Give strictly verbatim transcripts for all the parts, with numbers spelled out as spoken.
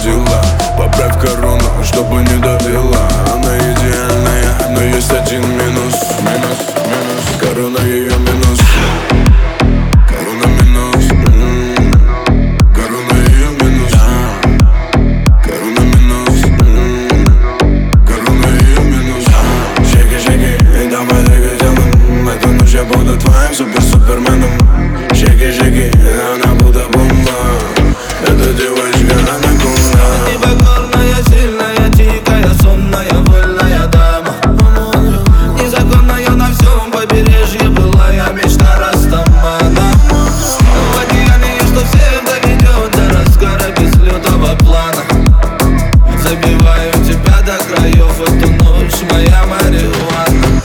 наградила. Поправь корону, чтобы не давила. Она идеальная, но есть один минус. Минус, минус, корона ее минус. Корона минус, м-м. Корона ее минус. Корона минус, м-м. Корона ее минус. Шейки, шейки, и давай двигайся. Эту ночь я буду твоим супер-суперменом. Шейки, шейки, она будто бомба. Эта девочка анаконда. Непокорная, сильная, дикая, сонная, вольная дама. Незаконная на всем побережье былая мечта Растамана. В океане, что всех доведет до разгара без лютого плана. Забиваю тебя до краев, эту ночь моя марихуана.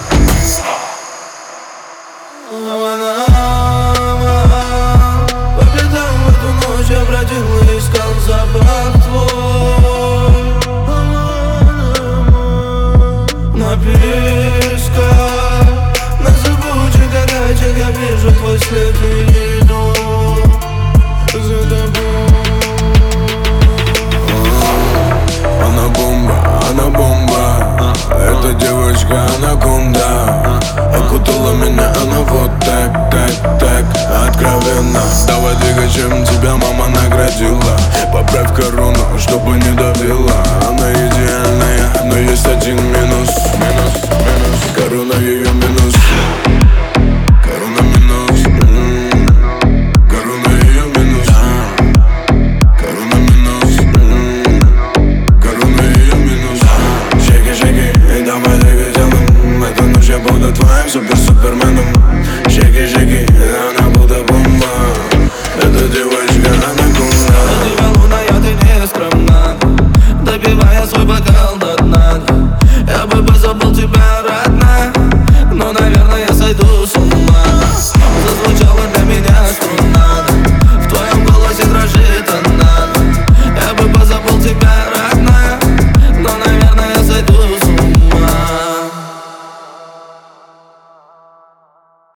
По пятам в эту ночь я бродил и искал запах твой. На песках, на зыбучих горячек я вижу твой след и иду за тобой. Она бомба, она бомба. Эта девочка анаконда. Окутала меня она вот так, так, так откровенно. Давай двигай, чем тебя мама наградила. Поправь корону, чтобы не давила. Она идеальная, но есть один минус. Минус, минус, корона ее минус.